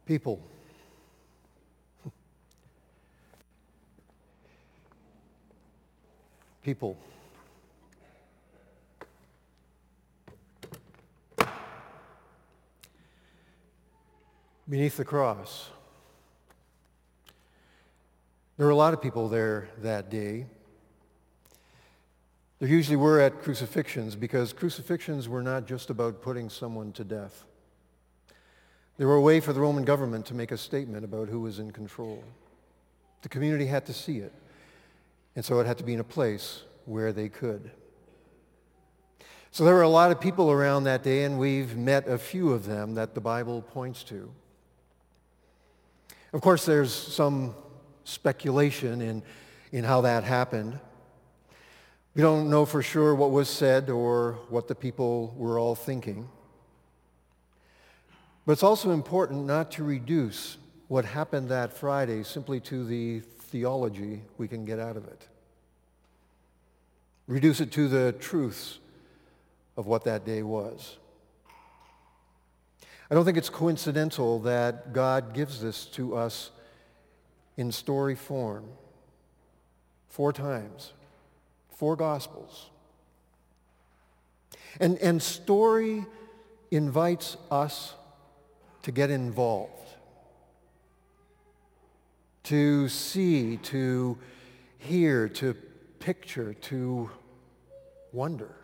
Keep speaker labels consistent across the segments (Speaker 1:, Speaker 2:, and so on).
Speaker 1: People. People. Beneath the cross. There were a lot of people there that day. There usually were at crucifixions, because crucifixions were not just about putting someone to death. They were a way for the Roman government to make a statement about who was in control. The community had to see it, and so it had to be in a place where they could. So there were a lot of people around that day, and we've met a few of them that the Bible points to. Of course, there's some speculation in how that happened. We don't know for sure what was said or what the people were all thinking. But it's also important not to reduce what happened that Friday simply to the theology we can get out of it. Reduce it to the truths of what that day was. I don't think it's coincidental that God gives this to us in story form 4 times, 4 Gospels. And story invites us to get involved, to see, to hear, to picture, to wonder.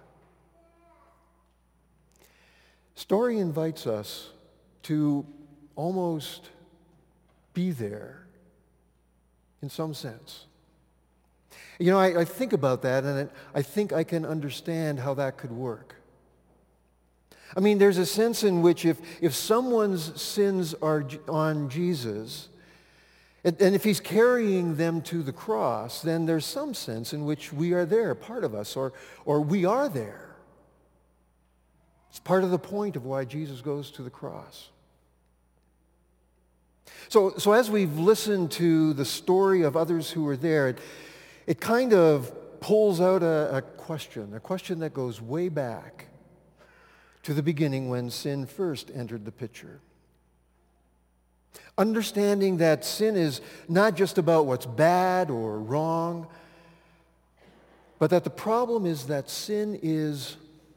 Speaker 1: Story invites us to almost be there in some sense. You know, I think about that, and I think I can understand how that could work. I mean, there's a sense in which if someone's sins are on Jesus, and if he's carrying them to the cross, then there's some sense in which we are there, part of us, or we are there. It's part of the point of why Jesus goes to the cross. So as we've listened to the story of others who were there, it kind of pulls out a question that goes way back to the beginning when sin first entered the picture. Understanding that sin is not just about what's bad or wrong, but that the problem is that sin is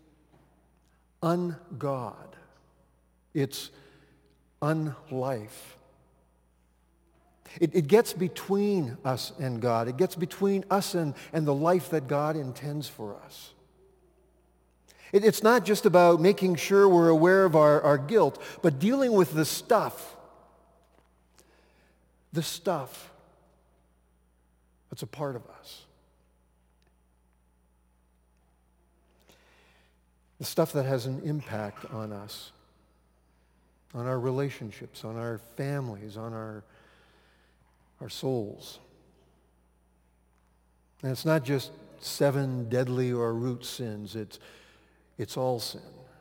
Speaker 1: un-God. It's unlife. It gets between us and God. It gets between us and the life that God intends for us. It's not just about making sure we're aware of our guilt, but dealing with the stuff that's a part of us. The stuff that has an impact on us, on our relationships, on our families, on our souls. And it's not just 7 deadly or root sins. It's all sin.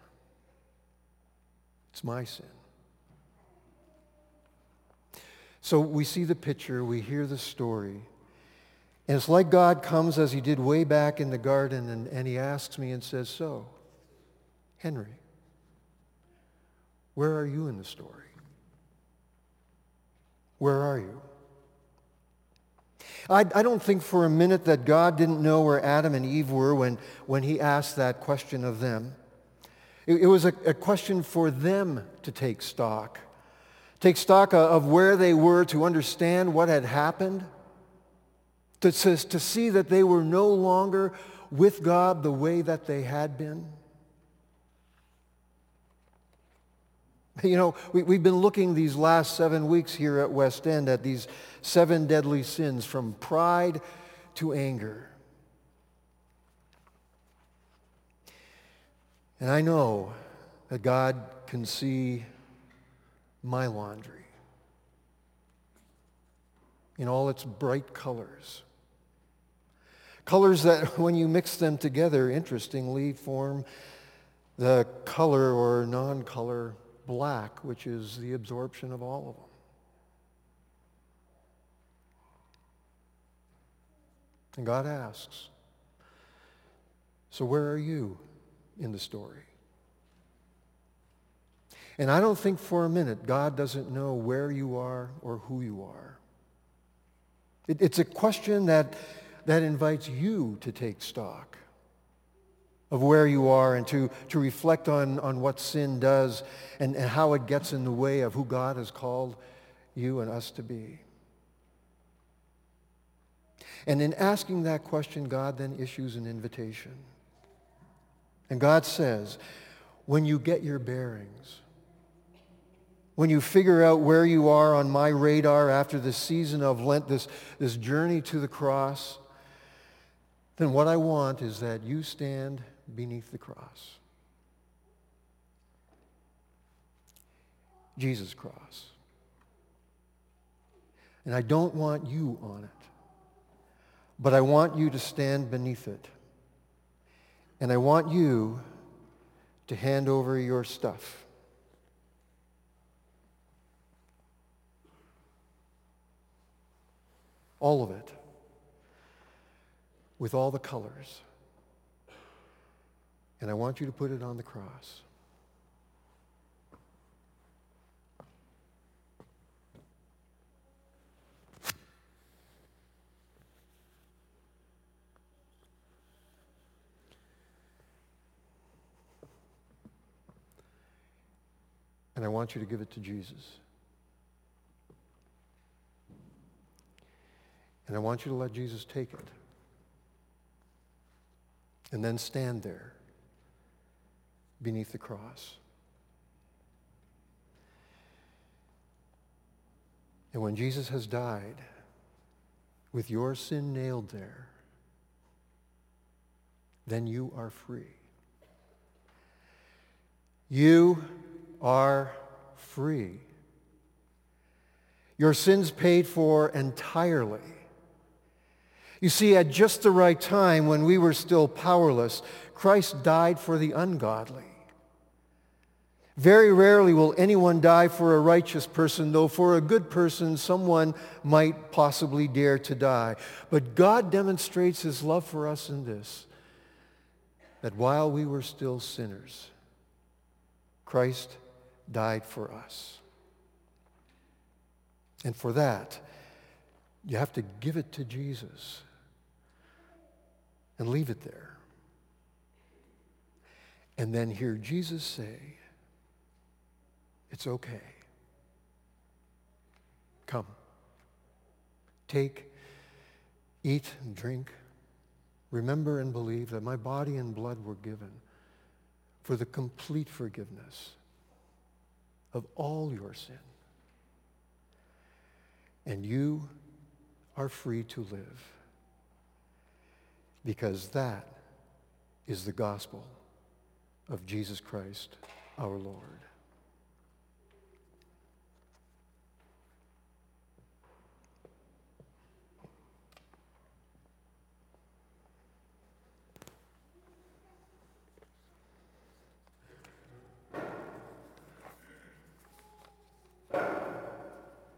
Speaker 1: It's my sin. So we see the picture, we hear the story, and it's like God comes as he did way back in the garden, and he asks me and says, "So, Henry, where are you in the story? Where are you?" I don't think for a minute that God didn't know where Adam and Eve were when he asked that question of them. It was a question for them to take stock of where they were, to understand what had happened, to see that they were no longer with God the way that they had been. You know, we've been looking these last 7 weeks here at West End at these 7 deadly sins, from pride to anger. And I know that God can see my laundry in all its bright colors. Colors that, when you mix them together, interestingly, form the color or non-color black, which is the absorption of all of them. And God asks, so where are you in the story? And I don't think for a minute God doesn't know where you are or who you are. It's a question that invites you to take stock of where you are and to reflect on what sin does and how it gets in the way of who God has called you and us to be. And in asking that question, God then issues an invitation. And God says, when you get your bearings, when you figure out where you are on my radar after this season of Lent, this journey to the cross, then what I want is that you stand beneath the cross. Jesus' cross. And I don't want you on it, but I want you to stand beneath it. And I want you to hand over your stuff. All of it. With all the colors. And I want you to put it on the cross. And I want you to give it to Jesus. And I want you to let Jesus take it. And then stand there beneath the cross. And when Jesus has died, with your sin nailed there, then you are free. You are free. Your sins paid for entirely. You see, at just the right time, when we were still powerless, Christ died for the ungodly. Very rarely will anyone die for a righteous person, though for a good person, someone might possibly dare to die. But God demonstrates his love for us in this, that while we were still sinners, Christ died for us. And for that, you have to give it to Jesus and leave it there. And then hear Jesus say, it's okay. Come. Take, eat, and drink. Remember and believe that my body and blood were given for the complete forgiveness of all your sin. And you are free to live, because that is the gospel of Jesus Christ our Lord.